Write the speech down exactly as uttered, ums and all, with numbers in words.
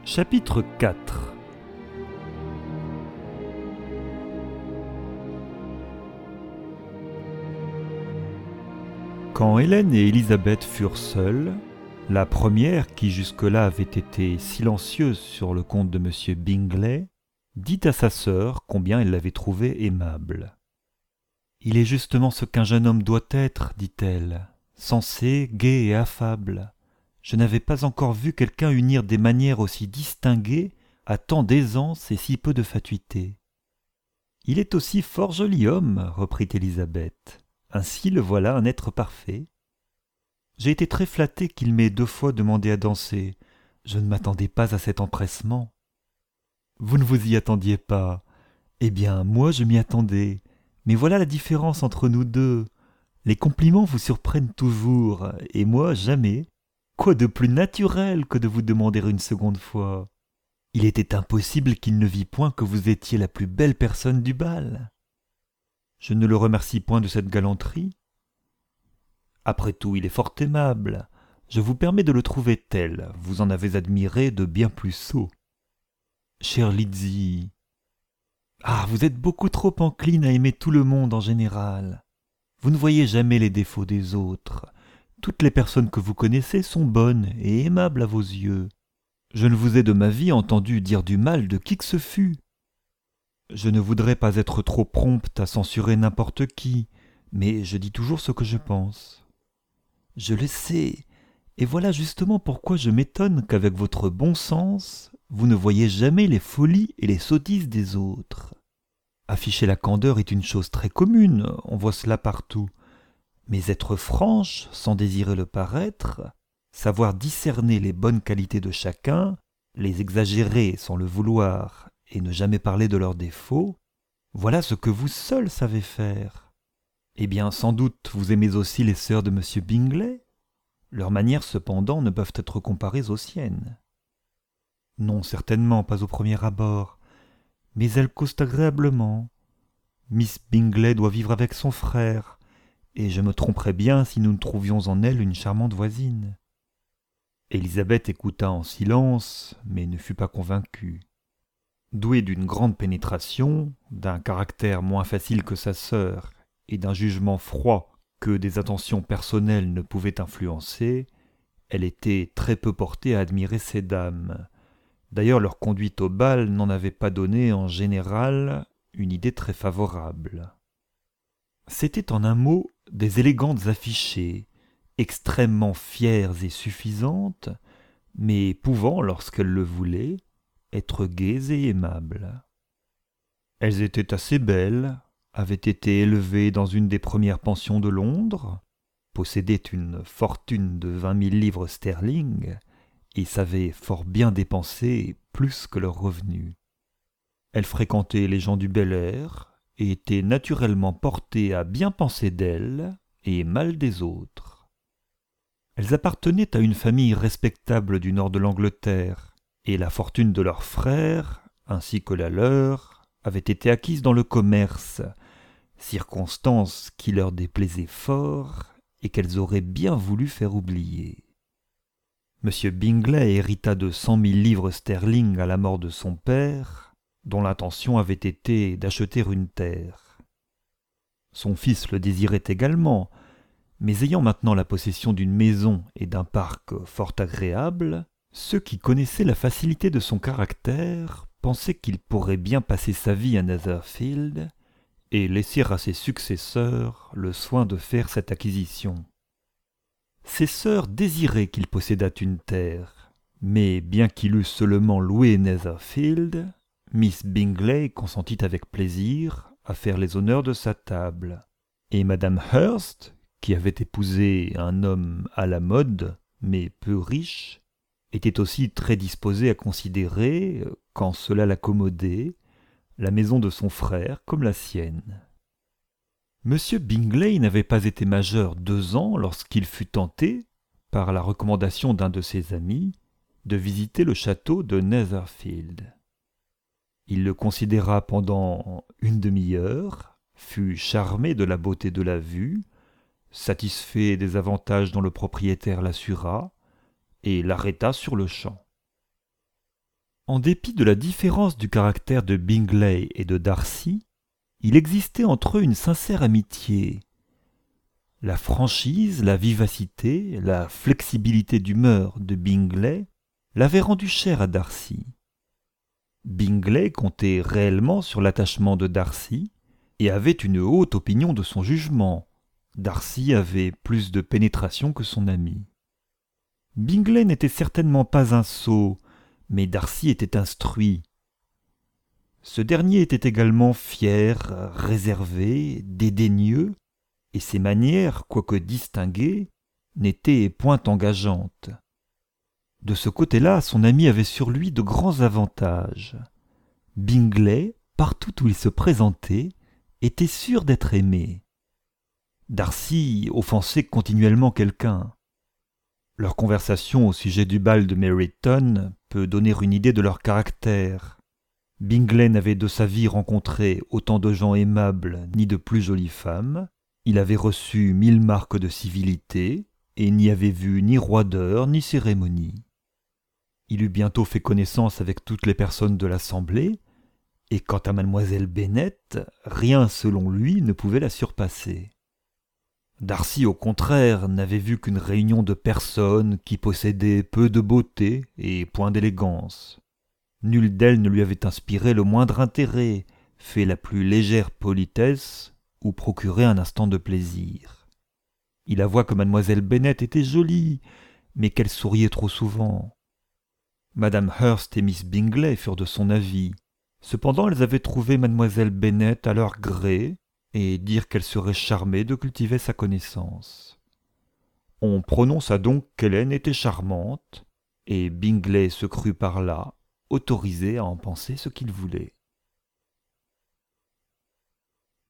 Chapitre quatre. Quand Hélène et Élisabeth furent seules, la première, qui jusque-là avait été silencieuse sur le compte de M. Bingley, dit à sa sœur combien elle l'avait trouvé aimable. « Il est justement ce qu'un jeune homme doit être, dit-elle, sensé, gai et affable. Je n'avais pas encore vu quelqu'un unir des manières aussi distinguées à tant d'aisance et si peu de fatuité. »« Il est aussi fort joli homme, reprit Élisabeth. Ainsi le voilà un être parfait. J'ai été très flattée qu'il m'ait deux fois demandé à danser. Je ne m'attendais pas à cet empressement. »« Vous ne vous y attendiez pas. Eh bien, moi je m'y attendais. Mais voilà la différence entre nous deux. Les compliments vous surprennent toujours, et moi jamais. Quoi de plus naturel que de vous demander une seconde fois? Il était impossible qu'il ne vît point que vous étiez la plus belle personne du bal. Je ne le remercie point de cette galanterie. Après tout, il est fort aimable. Je vous permets de le trouver tel. Vous en avez admiré de bien plus sots. Chère Lizzy, ah, vous êtes beaucoup trop encline à aimer tout le monde en général. Vous ne voyez jamais les défauts des autres. Toutes les personnes que vous connaissez sont bonnes et aimables à vos yeux. Je ne vous ai de ma vie entendu dire du mal de qui que ce fût. Je ne voudrais pas être trop prompte à censurer n'importe qui, mais je dis toujours ce que je pense. Je le sais, et voilà justement pourquoi je m'étonne qu'avec votre bon sens, vous ne voyez jamais les folies et les sottises des autres. Afficher la candeur est une chose très commune, on voit cela partout. Mais être franche, sans désirer le paraître, savoir discerner les bonnes qualités de chacun, les exagérer sans le vouloir et ne jamais parler de leurs défauts, voilà ce que vous seul savez faire. Eh bien, sans doute, vous aimez aussi les sœurs de M. Bingley? Leurs manières, cependant, ne peuvent être comparées aux siennes. Non, certainement, pas au premier abord, mais elles causent agréablement. Miss Bingley doit vivre avec son frère, et je me tromperais bien si nous ne trouvions en elle une charmante voisine. Élisabeth écouta en silence, mais ne fut pas convaincue. Douée d'une grande pénétration, d'un caractère moins facile que sa sœur, et d'un jugement froid que des attentions personnelles ne pouvaient influencer, elle était très peu portée à admirer ces dames. D'ailleurs, leur conduite au bal n'en avait pas donné, en général, une idée très favorable. C'étaient en un mot des élégantes affichées, extrêmement fières et suffisantes, mais pouvant, lorsqu'elles le voulaient, être gaies et aimables. Elles étaient assez belles, avaient été élevées dans une des premières pensions de Londres, possédaient une fortune de vingt mille livres sterling et savaient fort bien dépenser plus que leurs revenus. Elles fréquentaient les gens du bel air et étaient naturellement portées à bien penser d'elles et mal des autres. Elles appartenaient à une famille respectable du nord de l'Angleterre, et la fortune de leurs frères, ainsi que la leur, avait été acquise dans le commerce, circonstance qui leur déplaisait fort et qu'elles auraient bien voulu faire oublier. M. Bingley hérita de cent mille livres sterling à la mort de son père, dont l'intention avait été d'acheter une terre. Son fils le désirait également, mais ayant maintenant la possession d'une maison et d'un parc fort agréables, ceux qui connaissaient la facilité de son caractère pensaient qu'il pourrait bien passer sa vie à Netherfield et laisser à ses successeurs le soin de faire cette acquisition. Ses sœurs désiraient qu'il possédât une terre, mais bien qu'il eût seulement loué Netherfield, Miss Bingley consentit avec plaisir à faire les honneurs de sa table, et Madame Hurst, qui avait épousé un homme à la mode, mais peu riche, était aussi très disposée à considérer, quand cela l'accommodait, la maison de son frère comme la sienne. Monsieur Bingley n'avait pas été majeur deux ans lorsqu'il fut tenté, par la recommandation d'un de ses amis, de visiter le château de Netherfield. Il le considéra pendant une demi-heure, fut charmé de la beauté de la vue, satisfait des avantages dont le propriétaire l'assura, et l'arrêta sur-le-champ. En dépit de la différence du caractère de Bingley et de Darcy, il existait entre eux une sincère amitié. La franchise, la vivacité, la flexibilité d'humeur de Bingley l'avaient rendu cher à Darcy. Bingley comptait réellement sur l'attachement de Darcy et avait une haute opinion de son jugement. Darcy avait plus de pénétration que son ami. Bingley n'était certainement pas un sot, mais Darcy était instruit. Ce dernier était également fier, réservé, dédaigneux, et ses manières, quoique distinguées, n'étaient point engageantes. De ce côté-là, son ami avait sur lui de grands avantages. Bingley, partout où il se présentait, était sûr d'être aimé. Darcy offensait continuellement quelqu'un. Leur conversation au sujet du bal de Meryton peut donner une idée de leur caractère. Bingley n'avait de sa vie rencontré autant de gens aimables ni de plus jolies femmes. Il avait reçu mille marques de civilité et n'y avait vu ni roideur ni cérémonie. Il eut bientôt fait connaissance avec toutes les personnes de l'assemblée, et quant à mademoiselle Bennet, rien selon lui ne pouvait la surpasser. Darcy, au contraire, n'avait vu qu'une réunion de personnes qui possédaient peu de beauté et point d'élégance. Nulle d'elles ne lui avait inspiré le moindre intérêt, fait la plus légère politesse ou procuré un instant de plaisir. Il avoua que mademoiselle Bennet était jolie, mais qu'elle souriait trop souvent. Madame Hurst et Miss Bingley furent de son avis. Cependant, elles avaient trouvé mademoiselle Bennet à leur gré, et dirent qu'elle serait charmée de cultiver sa connaissance. On prononça donc qu'Hélène était charmante, et Bingley se crut par là autorisé à en penser ce qu'il voulait.